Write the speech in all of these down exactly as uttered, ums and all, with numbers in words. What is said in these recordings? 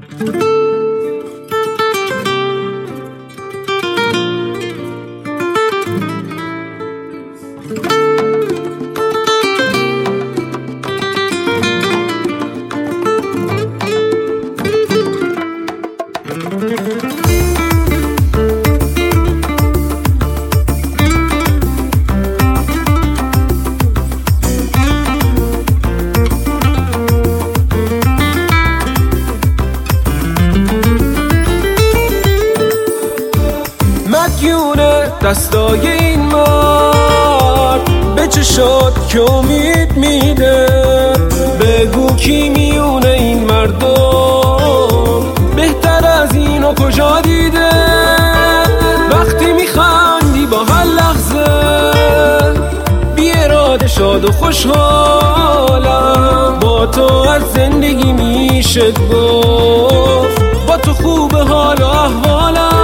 مدیونه دستای این مرد به چه شد که امید میده. بگو کی میونه این مردم بهتر از اینو کجا دیده. وقتی میخندی با هر لحظه بی اراده شاد و خوشحالم. با تو از زندگی میشه گفت با تو خوبه حال و احوالم.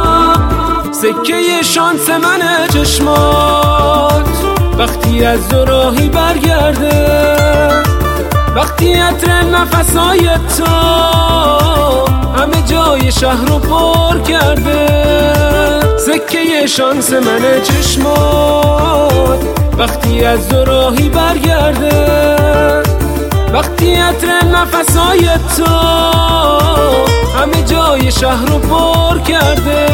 سکه شانس منه چشمات وقتی از دو راهی برگرده. وقتی عطر نفسای تو همه جای شهر رو پر کرده. سکه شانس منه چشمات وقتی از دو راهی برگرده. وقتی عطر نفسای تو همه جای شهر رو پر کرده.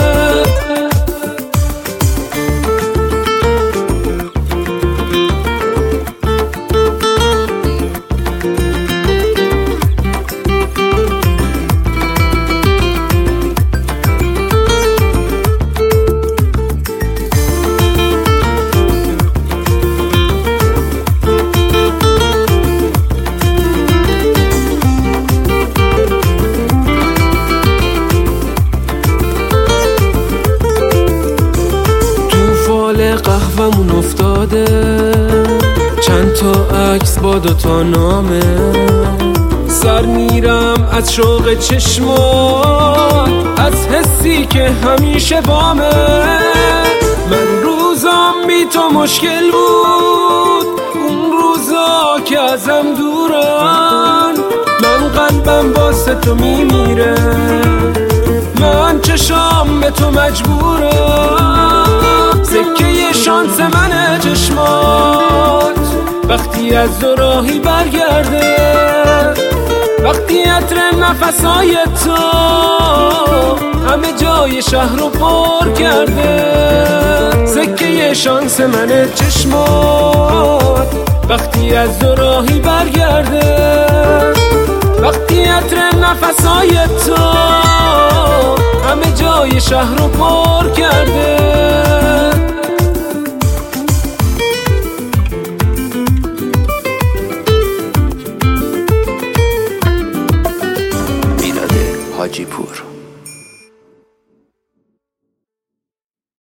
قهوه‌مون افتاده چند تا عکس با دوتا نامه. سر میرم از شوق چشمات از حسی که همیشه بامه. من روزام بی تو مشکل بود اون روزا که ازم دورن. من قلبم واسه تو میمیره من چشام به تو مجبورم. سکه شانس منه چشمات وقتی از دو راهی برگرده. وقتی عطر نفسای تو همه جای شهر رو پر کرده. سکه شانس منه چشمات وقتی از دو راهی برگرده. وقتی عطر نفسای تو همه جای شهر رو پر کرده. حاجی پور.